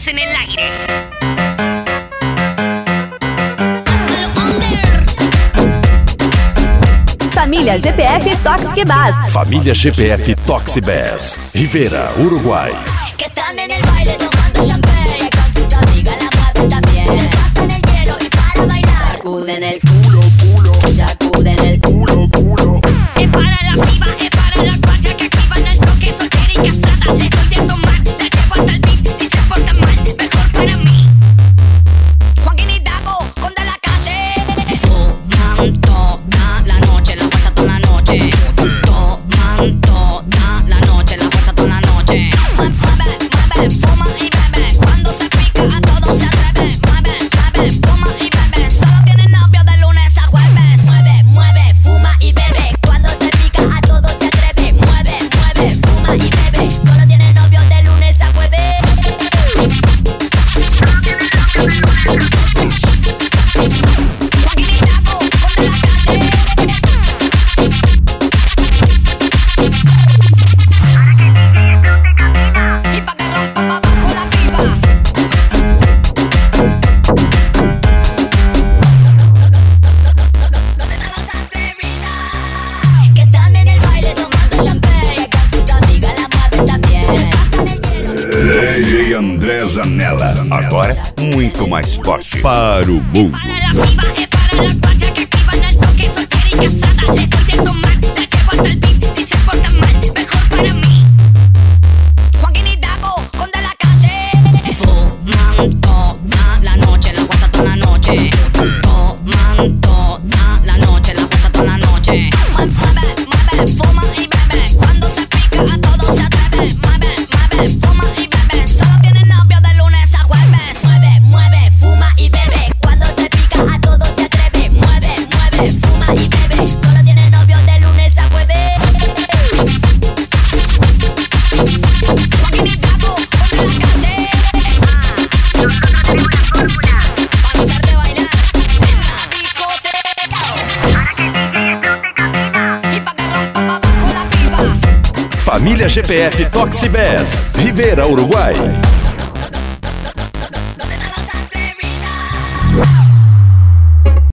manos en el aire. Família GPF Toxibas. Família GPF Toxibas. Rivera, Uruguai. Que están en el baile tomando champagne con sus amigas, la mueven también. Pasan el hielo y para bailar. Sacuden el culo, sacuden el culo. Es para la piba, es para la guacha que activan el toque soltera y casada. Le doy de tomar, la llevo hasta el beat. Si se portan mal, mejor para mí. Joaquín y Dago, con de la calle. Fuman toda la noche, la guacha toda la noche. Toman toda la noche, la guacha toda la noche. Mueve, mueve, fuma y bebe. Cuando se pica a todos se atreve. Mueve, mueve, fuma y bebe. Solo tiene novio de lunes a jueves. Mueve, mueve, fuma y bebe. Cuando se pica a todos se atreve. Mueve, mueve, fuma y bebe. Solo tiene novio de lunes a jueves. Joaquín y Dago, con de la calle. Y pa' que rompa pa' abajo la piba. Las atrevidas que están en el baile tomando champagne con sus amigas, la mueven también. Pasan el hielo. DJ André Zanella. Agora, muito mais forte para o mundo. Para la piba, es para la guacha que activan el toque soltera y casada. Le doy de tomar, la llevo hasta el beat. Si se portan mal, mejor para mí. Joaquín y Dago, con de la calle. Fuman toda la noche, la guacha toda la noche. Toman toda la noche, la guacha toda la noche. Mueve, mueve, fuma y bebe. Cuando se pica a todos se atreve. Mueve, mueve, fuma y bebe. Solo tiene novio de lunes a jueves. Mueve, mueve, fuma y bebe. Cuando se pica a todos se atreve. Mueve, mueve, fuma y bebe. Solo tiene novio de lunes a jueves. Joaquín y Dago, con de la calle. Para hacerte bailar en la discoteca. Y pa' que rompa pa' abajo la piba. Família GPF Toxibas. Rivera, Uruguai.